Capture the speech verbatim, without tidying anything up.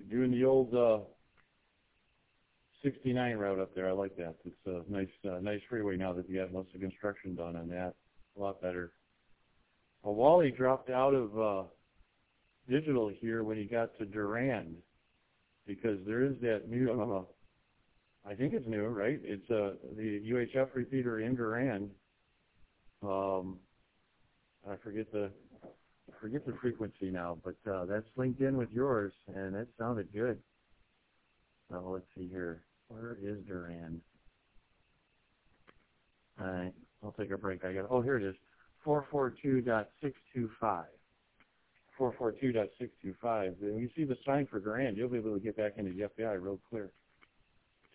doing the old uh, sixty-nine route up there. I like that. It's a nice, uh, nice freeway now that you got most of the construction done on that. A lot better. Well, Wally dropped out of uh, digital here when he got to Durand because there is that new. Uh, I think it's new, right? It's uh, the U H F repeater in Durand. Um, I forget the I forget the frequency now, but uh, that's linked in with yours, and that sounded good. So let's see here. Where is Durand? All right, I'll take a break. I got. Oh, here it is. four forty-two dot six two five. four forty-two dot six two five. When you see the sign for Durand, you'll be able to get back into the F B I real clear.